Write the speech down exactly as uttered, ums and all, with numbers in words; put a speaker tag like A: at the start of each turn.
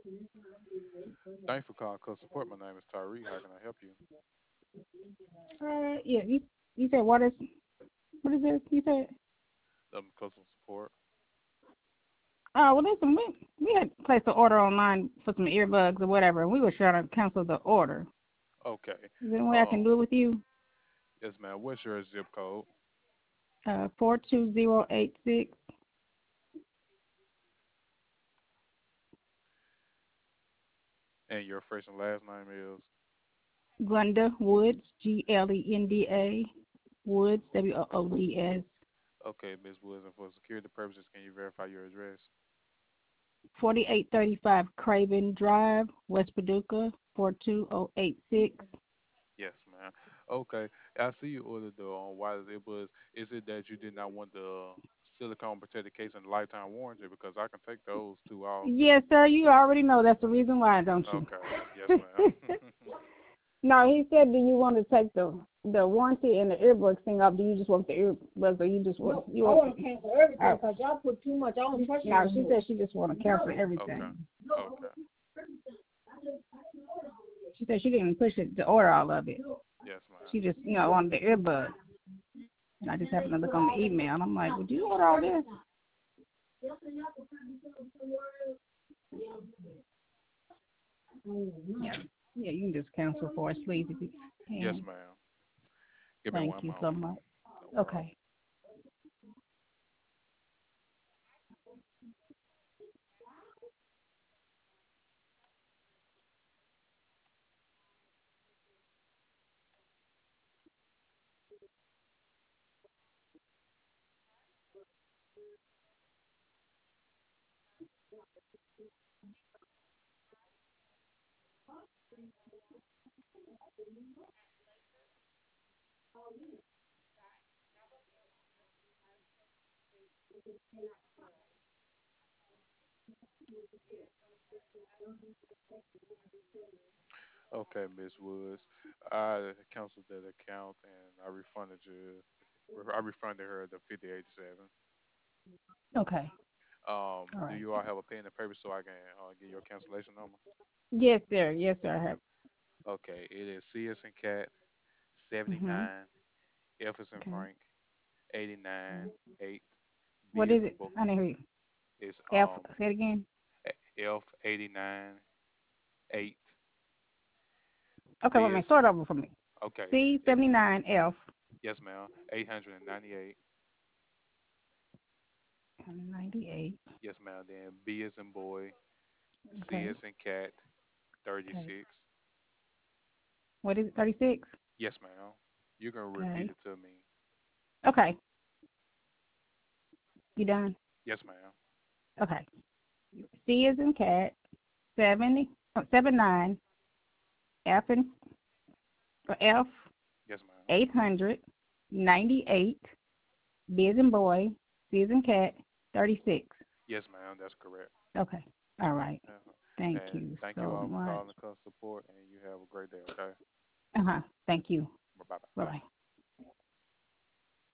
A: Thanks for calling customer support. My name is Tyree. How can I help you?
B: Uh, yeah, you you said what is what is this? You said
A: Um, customer support.
B: oh well, listen, we we had placed an order online for some earbuds or whatever, and we were trying to cancel the order.
A: Okay.
B: Is there any way I can
A: Um,
B: do it with you?
A: yes, ma'am. What's your zip code
B: Uh, four two zero eight six
A: and your first and last name is?
B: Glenda Woods, G L E N D A Woods, W O O D S.
A: Okay, Miss Woods. And for security purposes, can you verify your address?
B: forty-eight thirty-five Craven Drive, West Paducah, four two zero eight six.
A: Yes, ma'am. Okay. I see you ordered the um, wireless earbuds. Is it that you did not want the silicone protected case and lifetime warranty? Because I can take those two off.
B: Yes, sir. You already know that's the reason why, don't you?
A: Okay. Yes, ma'am.
B: No, he said, do you want to take the the warranty and the earbuds thing off? Do you just want the earbuds, or you just want you
C: I
B: want?
C: want to cancel everything because y'all put too much on pressure.
B: No, she said she just want to cancel
A: Okay.
B: everything.
A: Okay.
B: She said she didn't push it to order all of it.
A: Yes, ma'am.
B: She just, you know, wanted the earbuds. And I just happened to look on the email, and I'm like, would you order all this? Yeah, yeah, you can just cancel for us, please, if you
A: Yes,
B: can.
A: ma'am. Give me
B: Thank
A: one
B: you so
A: moment.
B: much.
A: No problem.
B: Okay.
A: Okay, Miss Woods. I canceled that account and I refunded you. I refunded her the fifty eighty seven.
B: Okay.
A: Um,
B: All
A: do
B: right.
A: you all have a pen and paper so I can uh, get your cancellation number?
B: Yes, sir. Yes, sir. I have.
A: Okay, it is C as in cat seventy
B: Mhm.
A: nine, F as in
B: Okay.
A: Frank eighty nine, eight, B
B: What
A: as
B: is
A: in
B: it?
A: book.
B: I didn't hear you.
A: It's
B: F.
A: um
B: Say it again.
A: F eighty nine, eight,
B: Okay,
A: B
B: wait a
A: as
B: minute. Start over for me.
A: okay.
B: C
A: It,
B: seventy nine F.
A: yes, ma'am. Eight hundred and ninety eight.
B: Ninety eight.
A: Yes, ma'am. Then B as in boy, C
B: Okay.
A: as in cat,
B: Okay.
A: thirty-six.
B: What is it? Thirty six.
A: Yes, ma'am. You can repeat
B: Okay.
A: it to me.
B: Okay. You done?
A: Yes, ma'am.
B: Okay. C is in cat. Seventy. Oh, seven nine. F and F.
A: Yes, ma'am.
B: Eight hundred. Ninety eight. B is in boy. C is in cat. Thirty six.
A: Yes, ma'am. That's correct.
B: Okay. All right.
A: Uh-huh.
B: Thank
A: And
B: you
A: thank you
B: so
A: all for
B: much.
A: calling the customer support, and you have a great day. Okay.
B: Uh huh. Thank you.
A: Bye bye.
B: Bye bye.